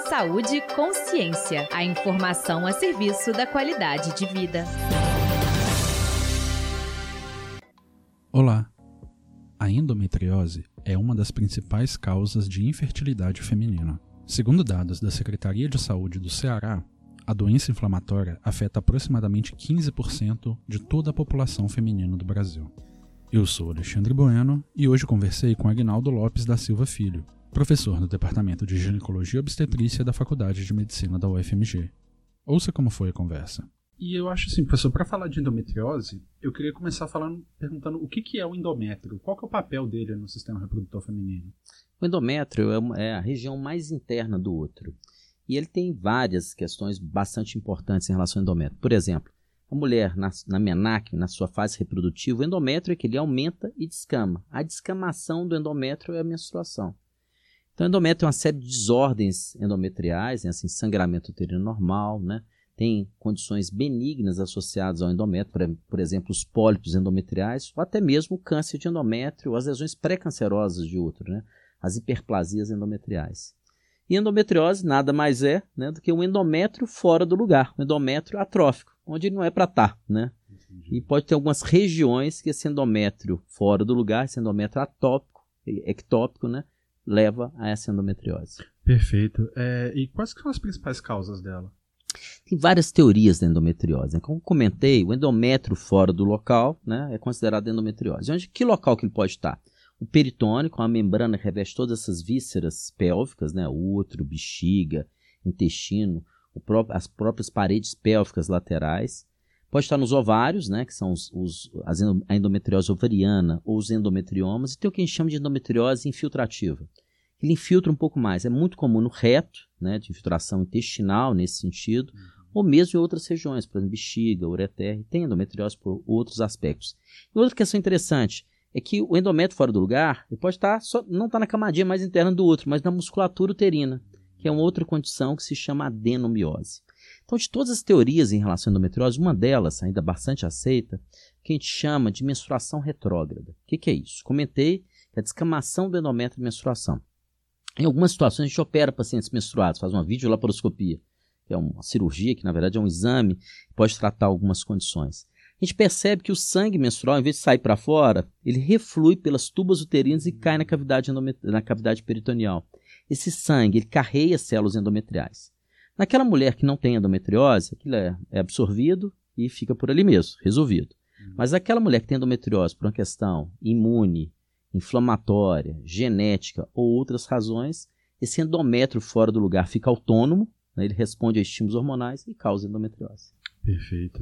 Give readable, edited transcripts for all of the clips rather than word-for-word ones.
Saúde e consciência. A informação a serviço da qualidade de vida. Olá! A endometriose é uma das principais causas de infertilidade feminina. Segundo dados da Secretaria de Saúde do Ceará, a doença inflamatória afeta aproximadamente 15% de toda a população feminina do Brasil. Eu sou Alexandre Bueno e hoje conversei com Aguinaldo Lopes da Silva Filho, professor no Departamento de Ginecologia e Obstetrícia da Faculdade de Medicina da UFMG. Ouça como foi a conversa. E eu acho assim, professor, para falar de endometriose, eu queria começar perguntando o que é o endométrio, qual que é o papel dele no sistema reprodutor feminino? O endométrio é a região mais interna do útero e ele tem várias questões bastante importantes em relação ao endométrio. Por exemplo, a mulher na menarque, na sua fase reprodutiva, o endométrio é que ele aumenta e descama. A descamação do endométrio é a menstruação. Então, o endométrio é uma série de desordens endometriais, assim, sangramento uterino normal, né? Tem condições benignas associadas ao endométrio, por exemplo, os pólipos endometriais, ou até mesmo o câncer de endométrio, ou as lesões pré-cancerosas de útero, né? As hiperplasias endometriais. E endometriose nada mais é, né, do que um endométrio fora do lugar, um endométrio atrófico, onde ele não é para estar, né? E pode ter algumas regiões que esse endométrio fora do lugar, esse endométrio atópico, ectópico, né, leva a essa endometriose. Perfeito. E quais são as principais causas dela? Tem várias teorias da endometriose, né? Como comentei, o endométrio fora do local, né, é considerado endometriose. Que local que ele pode estar? O peritônio, com a membrana que reveste todas essas vísceras pélvicas, né, útero, bexiga, intestino, as próprias paredes pélvicas laterais. Pode estar nos ovários, né, que são a endometriose ovariana ou os endometriomas. E tem o que a gente chama de endometriose infiltrativa. Ele infiltra um pouco mais. É muito comum no reto, né, de infiltração intestinal nesse sentido, ou mesmo em outras regiões, por exemplo, bexiga, ureter, tem endometriose por outros aspectos. E outra questão interessante é que o endométrio fora do lugar, ele pode estar, não está na camadinha mais interna do útero, mas na musculatura uterina, que é uma outra condição que se chama adenomiose. Então, de todas as teorias em relação à endometriose, uma delas, ainda bastante aceita, que a gente chama de menstruação retrógrada. O que é isso? Comentei que é a descamação do endométrio e menstruação. Em algumas situações, a gente opera pacientes menstruados, faz uma videolaparoscopia, que é uma cirurgia, que na verdade é um exame, que pode tratar algumas condições. A gente percebe que o sangue menstrual, em vez de sair para fora, ele reflui pelas tubas uterinas e cai na cavidade peritoneal. Esse sangue, ele carrega células endometriais. Naquela mulher que não tem endometriose, aquilo é absorvido e fica por ali mesmo, resolvido. Mas aquela mulher que tem endometriose por uma questão imune, inflamatória, genética ou outras razões, esse endométrio fora do lugar fica autônomo, né, ele responde a estímulos hormonais e causa endometriose. Perfeito.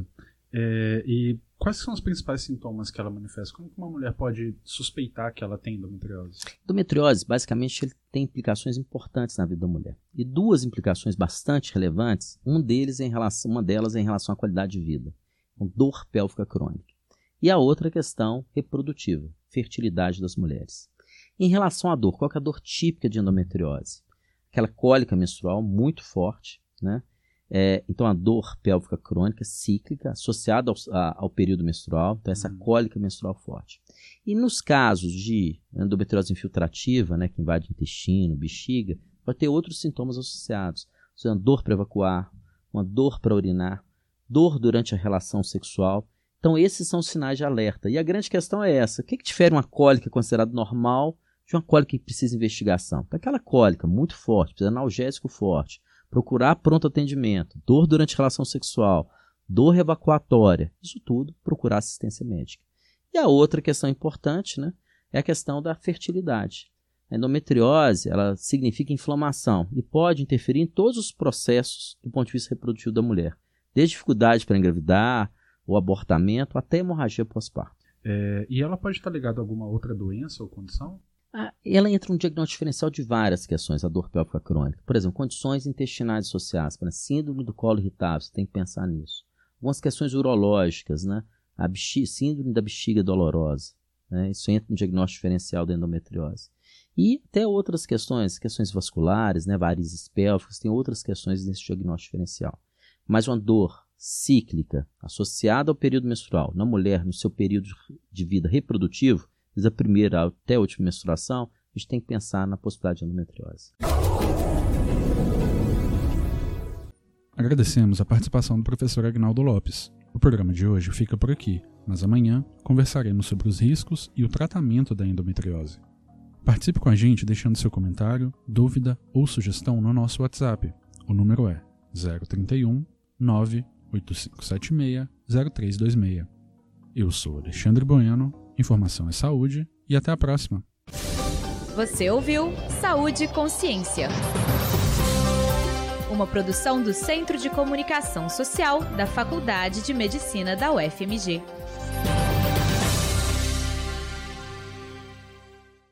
E quais são os principais sintomas que ela manifesta? Como que uma mulher pode suspeitar que ela tem endometriose? Endometriose, basicamente, ele tem implicações importantes na vida da mulher. E duas implicações bastante relevantes, uma delas é em relação à qualidade de vida, com dor pélvica crônica. E a outra questão reprodutiva, fertilidade das mulheres. Em relação à dor, qual que é a dor típica de endometriose? Aquela cólica menstrual muito forte, né? Então a dor pélvica crônica cíclica associada ao período menstrual, então essa cólica menstrual forte. E nos casos de endometriose infiltrativa, né, que invade intestino, bexiga, pode ter outros sintomas associados, seja, uma dor para evacuar, uma dor para urinar, dor durante a relação sexual. Então esses são os sinais de alerta. E a grande questão é essa: o que difere uma cólica considerada normal de uma cólica que precisa de investigação? Para aquela cólica muito forte, precisa de analgésico forte, procurar pronto atendimento, dor durante a relação sexual, dor evacuatória, isso tudo, procurar assistência médica. E a outra questão importante, né, é a questão da fertilidade. A endometriose, ela significa inflamação e pode interferir em todos os processos do ponto de vista reprodutivo da mulher, desde dificuldade para engravidar, o abortamento, até hemorragia pós-parto. E ela pode estar ligada a alguma outra doença ou condição? Ela entra no diagnóstico diferencial de várias questões, a dor pélvica crônica. Por exemplo, condições intestinais associadas, por exemplo, síndrome do colo irritável, você tem que pensar nisso. Algumas questões urológicas, né? Síndrome da bexiga dolorosa, né? Isso entra no diagnóstico diferencial da endometriose. E até outras questões vasculares, né? Varizes pélvicas, tem outras questões nesse diagnóstico diferencial. Mas uma dor cíclica associada ao período menstrual na mulher, no seu período de vida reprodutivo, desde a primeira até a última menstruação, a gente tem que pensar na possibilidade de endometriose. Agradecemos a participação do professor Agnaldo Lopes. O programa de hoje fica por aqui, mas amanhã conversaremos sobre os riscos e o tratamento da endometriose. Participe com a gente deixando seu comentário, dúvida ou sugestão no nosso WhatsApp. O número é 031 98576 0326. Eu sou Alexandre Bueno, Informação é Saúde e até a próxima. Você ouviu Saúde e Consciência. Uma produção do Centro de Comunicação Social da Faculdade de Medicina da UFMG.